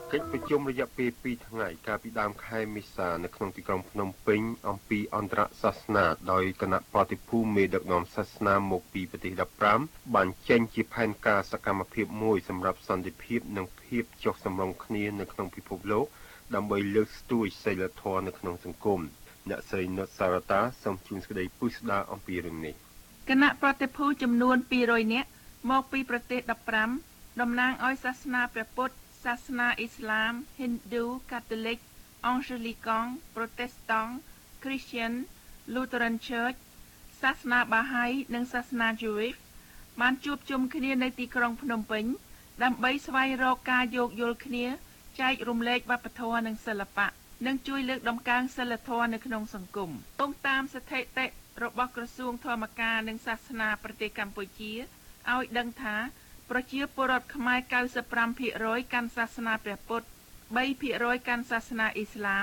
កិច្ចប្រជុំរយៈពេល2ថ្ងៃកាលពីដើមខែមេសានៅក្នុងទីក្រុងភ្នំពេញអំពីអន្តរសាសនាដោយគណៈប្រតិភូមេដឹកនាំសាសនាមកពីប្រទេស15បានចេញជាផែនការសកម្មភាពមួយសម្រាប់សន្តិភាពនិងភាពចុះសម្រុងគ្នានៅក្នុងពិភពលោកដើម្បីលើកស្ទួយសីលធម៌នៅក្នុងសង្គមអ្នកស្រីនុតសារតាសូមជូនសេចក្តីពុស្ដាអំពីរឿងនេះគណៈប្រតិភូចំនួន200នាក់មកពីប្រទេស15តំណាងឲ្យសាសនាព្រះពុទ្ធសាសនាអ៊ីស្លាម ហិណ្ឌូ កាតូលិក អង់ហ្សេលីកង់ ប្រូតេស្តង់ គ្រីស្ទាន Lutheran Church សាសនាបាហាយនិងសាសនា Jewish បានជួបជុំគ្នានៅទីក្រុងភ្នំពេញដើម្បីស្វែងរកការយោគយល់គ្នាចែករំលែកវប្បធម៌និងសិល្បៈនិងជួយលើកតម្កើងសីលធម៌នៅក្នុងសង្គមតាមស្ថិតិរបស់ក្រសួងធម្មការនិងសាសនាប្រទេសកម្ពុជាឲ្យដឹងថាប្រជាពលរដ្ឋខ្មែរ 95% កាន់សាសនាព្រះពុទ្ធ 3% កាន់សាសនាអ៊ីស្លាម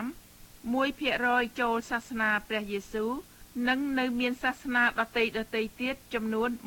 1% ចូលសាសនាព្រះយេស៊ូវនិងនៅមានសាសនាដទៃទៀតចំនួន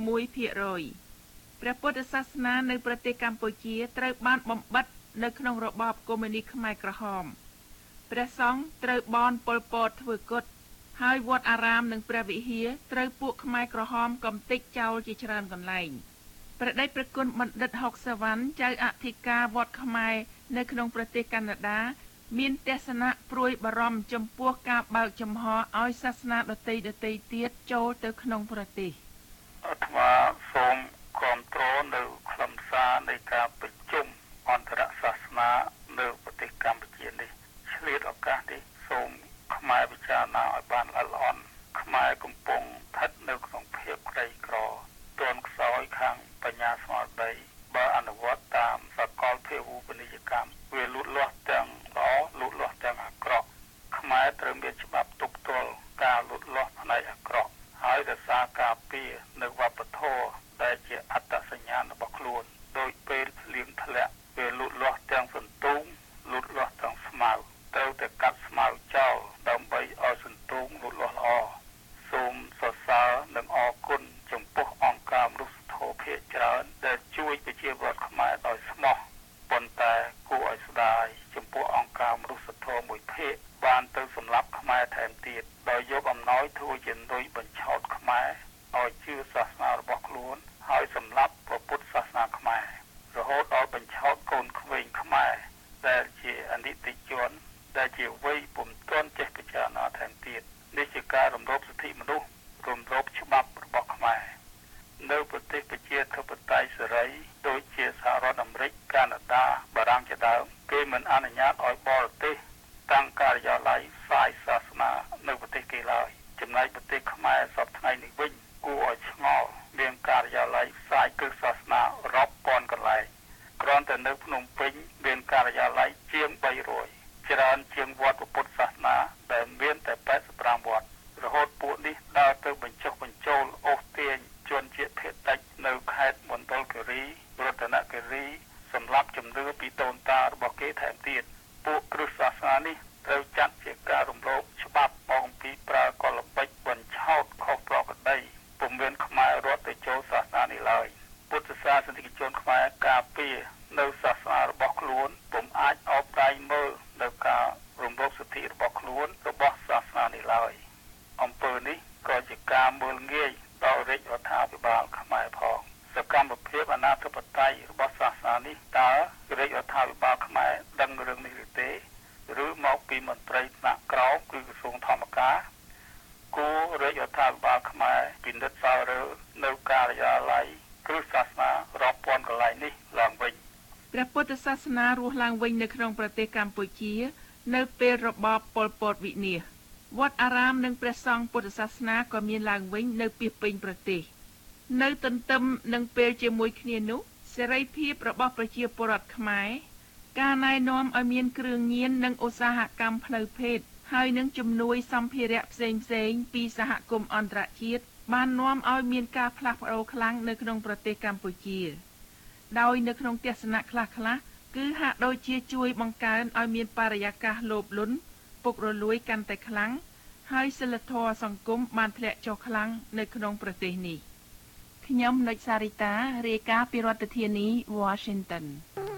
1% ព្រះពុទ្ធសាសនានៅប្រទេសកម្ពុជាត្រូវបានបំបិទនៅក្នុងរបបកុម្មុយនីសខ្មែរក្រហមព្រះសង្ឃត្រូវបន់ប៉ុលពតធ្វើគុតហើយវត្តអារាមនិងព្រះវិហារត្រូវពួកខ្មែរក្រហមកំទេចចោលជាច្រើនកន្លែងព្រះដេចព្រះគុណបណ្ឌិតហុកសាវណ្ណចៅអធិការវត្តខ្មែរនៅក្នុងប្រទេសកាណាដាមានទស្សនៈព្រួយបារម្ភចំពោះការបើកចំហឲ្យសាសនាដទៃទៀតចូលទៅក្នុងប្រទេសអាត្មាសូមគាំទ្រនៅខ្លឹមសារនៃការប្រជុំអន្តរសាសនានៅប្រទេសកម្ពុជានេះឆ្លៀតឱកាសនេះសូមខ្មែរពិចារណាឲ្យបានល្អិតល្អន់ខ្មែរកំពុងស្ថិតនៅក្នុងភាពក្រីក្រទន់ខ្សោយខាងបញ្ញាស្មារតីបើអនុវត្តតាមសកលភាវូបនីយកម្មវាលូតលាស់ទាំងល្អលូតលាស់ទាំងអាក្រក់ខ្មែរត្រូវមានច្បាប់ទប់ទល់ការលូតលាស់ផ្នែកអាក្រក់ហើយរក្សាការពារនៅវប្បធម៌ដែលជាអត្តសញ្ញាណរបស់ខ្លួនដោយពេលលៀងធ្លាក់វាលូតលាស់ទាំងសន្ទូងលូតលាស់ទាំងស្មៅត្រូវតែកាត់ស្មៅចោលដើម្បីឲ្យសន្ទូងលូតលាស់ល្អសូមសរសើរនិងអរគុណចំពោះអង្គការមនុស្សធម៌ភាគច្រើនដែលជួយប្រជាពលរដ្ឋខ្មែរដោយស្មោះប៉ុន្តែគួរឲ្យស្ដាយចំពោះអង្គការមនុស្សធម៌មួយភាគបានទៅសម្លាប់ខ្មែរថែមទៀតដោយយកអំណោយធ្វើជានុយបញ្ឆោតខ្មែរឲ្យជឿសាសនារបស់ខ្លួនហើយសម្លាប់ព្រះពុទ្ធសាសនាខ្មែររហូតដល់បញ្ឆោតកូនក្មេងខ្មែរដែលជាអនិច្ចជនដែលជាវ័យពុំទាន់ចេះពិចារណាថែមទៀតនេះជាការរំលោភសិទ្ធិមនុស្សរំលោភច្បាប់របស់ខ្មែរនៅប្រទេសប្រជាធិបតេយ្យសេរីដូចជាសហរដ្ឋអាមេរិកកាណាដាបារាំងជាដើមគេមិនអនុញ្ញាតឲ្យបរទេសតាំងការិយាល័យផ្សាយសាសនានៅប្រទេសគេឡើយចំណែកប្រទេសខ្មែរសពថ្ងៃនេះវិញគួរឲ្យឆ្ងល់មានការិយាល័យផ្សាយគ្រឹះសាសនារាប់ពាន់កន្លែងគ្រាន់តែនៅភ្នំពេញមានការិយាល័យជាង300ច្រើនជាងវត្តពុទ្ធសាសនាដែលមានតែ85វត្តរហូតពួកនេះដើរទៅបញ្ចុះបញ្ចូលអូសទាញជនជាតិភាគតិចនៅខេត្តមណ្ឌលគិរីរតនគិរីសម្រាប់ជំនឿពីដូនតារបស់គេថែមទៀតពួកគ្រឹះសាសនានេះត្រូវចាត់ជាការរំលោភច្បាប់មកអំពីប្រើកលល្បិចបញ្ឆោតខុសប្រក្រតីពុំមានខ្មែររត់ទៅចូលសាសនានេះឡើយពុទ្ធសាសនិកជនខ្មែរការពារនៅសាសនារបស់ខ្លួនពុំអាចអបដៃមើលនៅការរំលោភសិទ្ធិរបស់ខ្លួនរបស់សាសនានេះឡើយអំពើនេះក៏ជាការមើលងាយដល់រាជរដ្ឋាភិបាលខ្មែរផងសកម្មភាពអនាធិបតេយ្យរបស់សាសនានេះតើរាជរដ្ឋាភិបាលខ្មែរដឹងរឿងនេះឬទេឬមកពីមន្ត្រីថ្នាក់ក្រោមគឺក្រសួងធម្មការគួររាជរដ្ឋាភិបាលខ្មែរពិនិត្យសាវរើនៅការិយាល័យគ្រឹះសាសនារាប់ពាន់កន្លែងនេះឡើងវិញព្រះពុទ្ធសាសនារស់ឡើងវិញនៅក្នុងប្រទេសកម្ពុជានៅពេលរបបប៉ុលពតវិនាសវត្តអារាមនិងព្រះសង្ឃពុទ្ធសាសនាក៏មានឡើងវិញនៅពាសពេញប្រទេសនៅទន្ទឹមនឹងពេលជាមួយគ្នានោះសេរីភាពរបស់ប្រជាពលរដ្ឋខ្មែរការណែនាំឲ្យមានគ្រឿងញៀននិងឧស្សាហកម្មផ្លូវភេទហើយនឹងជំនួយសម្ភារៈផ្សេងពីសហគមន៍អន្តរជាតិបាននាំឲ្យមានការផ្លាស់ប្ដូរខ្លាំងនៅក្នុងប្រទេសកម្ពុជាដោយនៅក្នុងទស្សនៈខ្លះគឺហាក់ដូចជាជួយបង្កើនឲ្យមានបរិយាកាសលោភលន់ពុករលួយកាន់តែខ្លាំងហើយសីលធម៌សង្គមបានធ្លាក់ចុះខ្លាំងនៅក្នុងប្រទេសនេះខ្ញុំនុចសារីតារាយការណ៍ពីរដ្ឋធានី Washington